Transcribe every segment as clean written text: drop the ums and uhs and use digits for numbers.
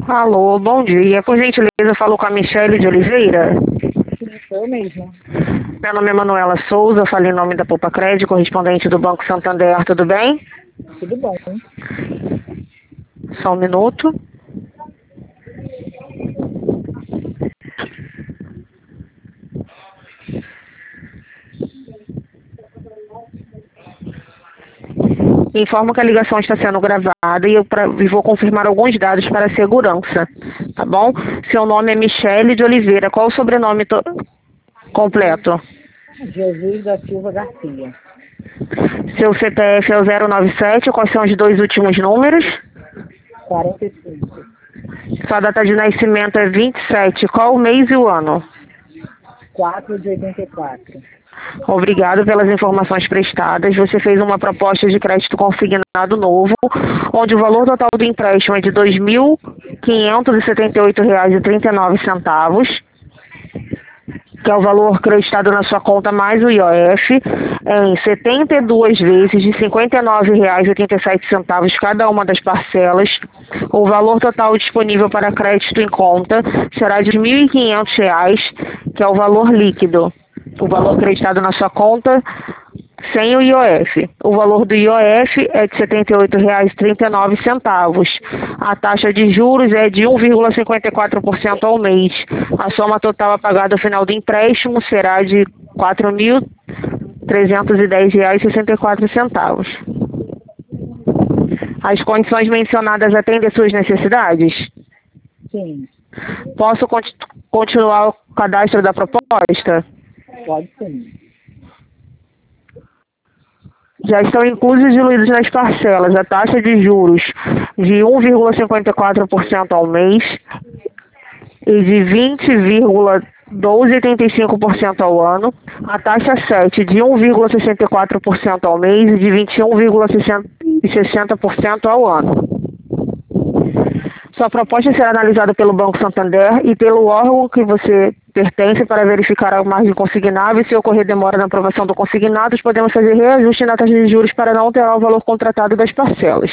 Alô, bom dia. Por gentileza, falou com a Michele de Oliveira. Sim, sou eu mesma. Meu nome é Manuela Souza, falei em nome da Poupa Crédito, correspondente do Banco Santander, tudo bem? Tudo bom. Só um minuto. Informo que a ligação está sendo gravada e e vou confirmar alguns dados para a segurança, tá bom? Seu nome é Michele de Oliveira. Qual o sobrenome completo? Jesus da Silva Garcia. Seu CPF é o 097, quais são os dois últimos números? 45. Sua data de nascimento é 27, qual o mês e o ano? 4 de 84. Obrigado pelas informações prestadas. Você fez uma proposta de crédito consignado novo, onde o valor total do empréstimo é de R$ 2.578,39, que é o valor creditado na sua conta mais o IOF, em 72 vezes de R$ 59,87 cada uma das parcelas. O valor total disponível para crédito em conta será de R$ 1.500, que é o valor líquido. O valor creditado na sua conta sem o IOF. O valor do IOF é de R$ 78,39. A taxa de juros é de 1,54% ao mês. A soma total a pagar ao final do empréstimo será de R$ 4.310,64. As condições mencionadas atendem às suas necessidades? Sim, Posso continuar o cadastro da proposta? pode sim. Já estão inclusos e diluídos nas parcelas a taxa de juros de 1,54% ao mês e de 20,1285% ao ano, a taxa 7 de 1,64% ao mês e de 21,60% ao ano. Sua proposta será analisada pelo Banco Santander e pelo órgão que você pertence para verificar a margem consignada e se ocorrer demora na aprovação do consignado, podemos fazer reajuste na taxa de juros para não alterar o valor contratado das parcelas.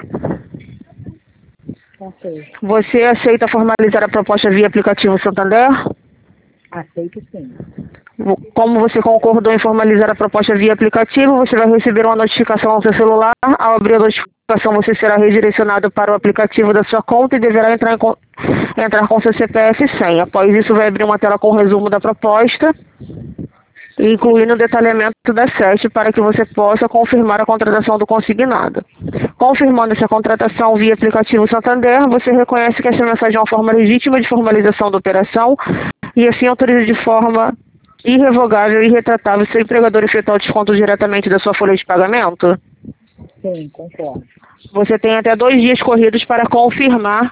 Ok. Você aceita formalizar a proposta via aplicativo Santander? Aceito sim. Como você concordou em formalizar a proposta via aplicativo, você vai receber uma notificação ao seu celular. Ao abrir a notificação, você será redirecionado para o aplicativo da sua conta e deverá entrar com seu CPF e senha. Após isso, vai abrir uma tela com o resumo da proposta, incluindo o detalhamento da SESC para que você possa confirmar a contratação do consignado. Confirmando essa contratação via aplicativo Santander, você reconhece que essa mensagem é uma forma legítima de formalização da operação e assim autoriza de forma irrevogável e irretratável seu empregador efetuar o desconto diretamente da sua folha de pagamento? Sim, concordo. Você tem até 2 dias corridos para confirmar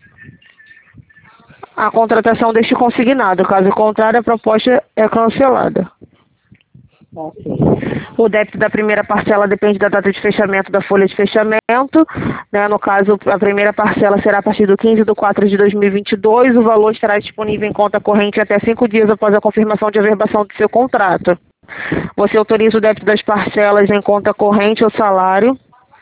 a contratação deste consignado. Caso contrário, a proposta é cancelada. Ok. O débito da primeira parcela depende da data de fechamento da folha de fechamento. No caso, a primeira parcela será a partir do 15/4/2022. O valor estará disponível em conta corrente até 5 dias após a confirmação de averbação do seu contrato. Você autoriza o débito das parcelas em conta corrente ou salário.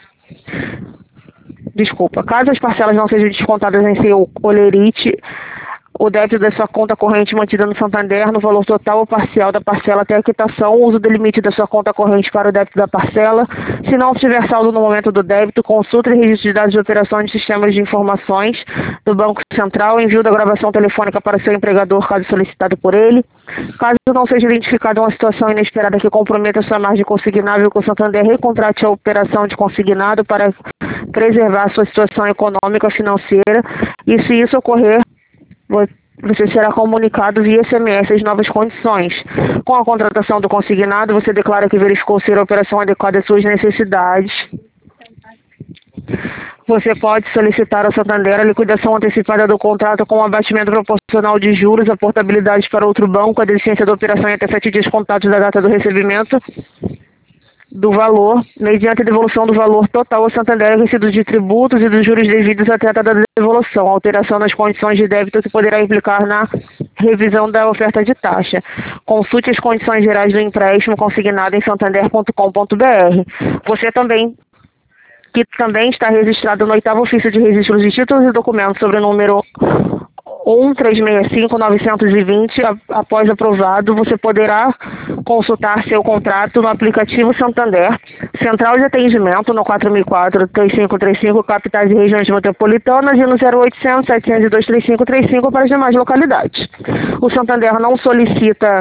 Desculpa, caso as parcelas não sejam descontadas em seu holerite, o débito da sua conta corrente mantida no Santander no valor total ou parcial da parcela até a quitação, o uso do limite da sua conta corrente para o débito da parcela. Se não tiver saldo no momento do débito, consulte o registro de dados de operações de sistemas de informações do Banco Central, envio da gravação telefônica para seu empregador, caso solicitado por ele. Caso não seja identificada uma situação inesperada que comprometa sua margem consignável, que o Santander recontrate a operação de consignado para preservar sua situação econômica financeira, e se isso ocorrer, você será comunicado via SMS as novas condições. Com a contratação do consignado, você declara que verificou ser a operação adequada às suas necessidades. Você pode solicitar ao Santander a liquidação antecipada do contrato com um abatimento proporcional de juros, a portabilidade para outro banco, a deficiência da operação em até 7 dias contados da data do recebimento do valor, mediante a devolução do valor total ao Santander recebido de tributos e dos juros devidos até a data da devolução, alteração nas condições de débito que poderá implicar na revisão da oferta de taxa. Consulte as condições gerais do empréstimo consignado em santander.com.br. Você também que também está registrado no 8º Ofício de Registros de Títulos e Documentos sobre o número 1365920, após aprovado, você poderá consultar seu contrato no aplicativo Santander, Central de Atendimento no 4004-3535, capitais e regiões metropolitanas, e no 0800 702 3535 para as demais localidades. O Santander não solicita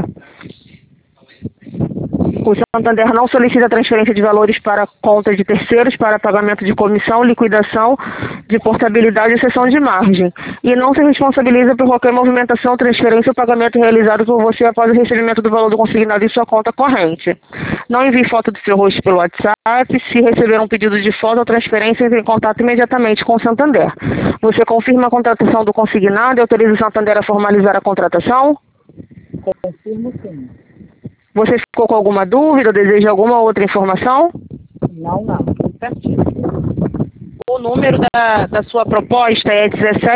transferência de valores para conta de terceiros para pagamento de comissão, liquidação de portabilidade e cessão de margem. E não se responsabiliza por qualquer movimentação, transferência ou pagamento realizado por você após o recebimento do valor do consignado em sua conta corrente. Não envie foto do seu rosto pelo WhatsApp. Se receber um pedido de foto ou transferência, entre em contato imediatamente com o Santander. Você confirma a contratação do consignado e autoriza o Santander a formalizar a contratação? Confirmo sim. Você ficou com alguma dúvida ou deseja alguma outra informação? Não, tudo certinho. O número da sua proposta é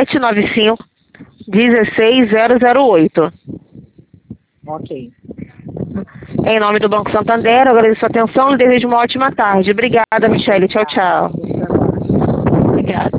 1795-16008. Ok. Em nome do Banco Santander, eu agradeço a sua atenção e desejo uma ótima tarde. Obrigada, Michele. Tchau, tchau. Bom trabalho. Obrigada.